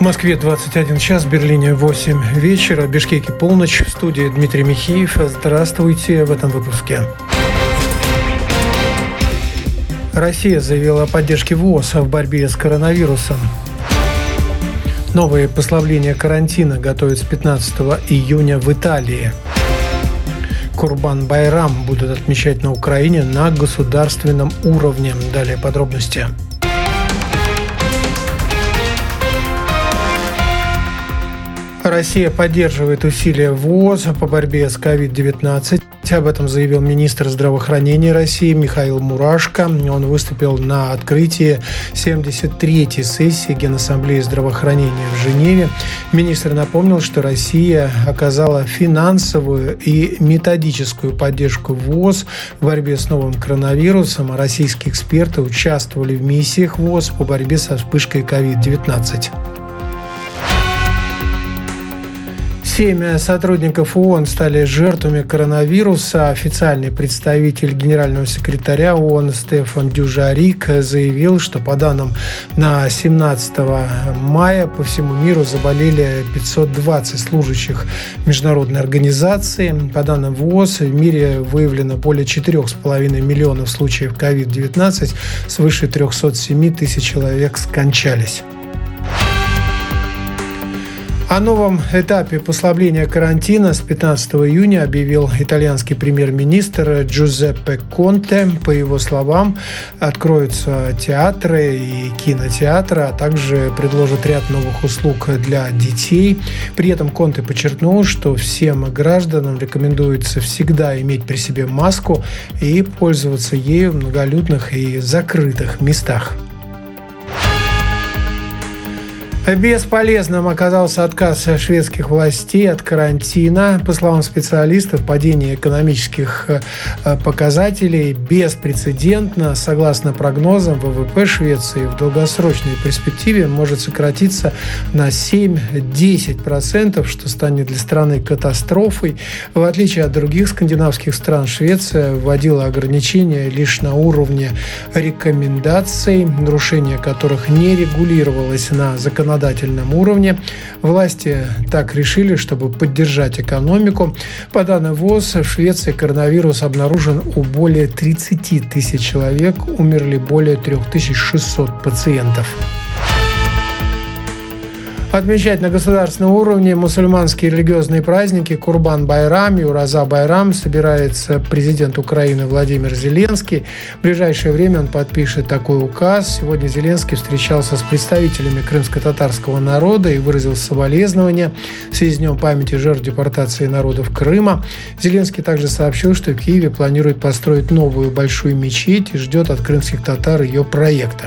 В Москве 21 час, в Берлине 8 вечера, в Бишкеке полночь. В студии Дмитрий Михеев. Здравствуйте в этом выпуске. Россия заявила о поддержке ВОЗ в борьбе с коронавирусом. Новые послабления карантина готовят с 15 июня в Италии. Курбан-Байрам будут отмечать на Украине на государственном уровне. Далее подробности. Россия поддерживает усилия ВОЗ по борьбе с COVID-19. Об этом заявил министр здравоохранения России Михаил Мурашко. Он выступил на открытии 73-й сессии Генассамблеи здравоохранения в Женеве. Министр напомнил, что Россия оказала финансовую и методическую поддержку ВОЗ в борьбе с новым коронавирусом, а российские эксперты участвовали в миссиях ВОЗ по борьбе со вспышкой COVID-19. 7 сотрудников ООН стали жертвами коронавируса. Официальный представитель генерального секретаря ООН Стефан Дюжарик заявил, что по данным на 17 мая по всему миру заболели 520 служащих международной организации. По данным ВОЗ, в мире выявлено более 4,5 миллионов случаев COVID-19, свыше 307 тысяч человек скончались. О новом этапе послабления карантина с 15 июня объявил итальянский премьер-министр Джузеппе Конте. По его словам, откроются театры и кинотеатры, а также предложат ряд новых услуг для детей. При этом Конте подчеркнул, что всем гражданам рекомендуется всегда иметь при себе маску и пользоваться ею в многолюдных и закрытых местах. Бесполезным оказался отказ шведских властей от карантина. По словам специалистов, падение экономических показателей беспрецедентно. Согласно прогнозам, ВВП Швеции в долгосрочной перспективе может сократиться на 7-10%, что станет для страны катастрофой. В отличие от других скандинавских стран, Швеция вводила ограничения лишь на уровне рекомендаций, нарушение которых не регулировалось на законодательном уровне. Власти так решили, чтобы поддержать экономику. По данным ВОЗ, в Швеции коронавирус обнаружен у более 30 тысяч человек, умерли более 3600 пациентов. Отмечать на государственном уровне мусульманские религиозные праздники Курбан-Байрам и Ураза-Байрам собирается президент Украины Владимир Зеленский. В ближайшее время он подпишет такой указ. Сегодня Зеленский встречался с представителями крымско-татарского народа и выразил соболезнования в связи с Днем памяти жертв депортации народов Крыма. Зеленский также сообщил, что в Киеве планирует построить новую большую мечеть и ждет от крымских татар ее проекта.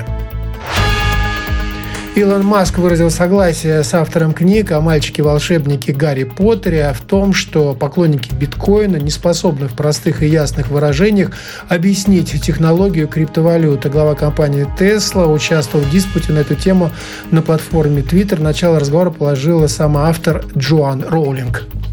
Илон Маск выразил согласие с автором книг о мальчике-волшебнике Гарри Поттере в том, что поклонники биткоина не способны в простых и ясных выражениях объяснить технологию криптовалюты. Глава компании Tesla участвовал в диспуте на эту тему на платформе Twitter. Начало разговора положила сама автор Джоан Роулинг.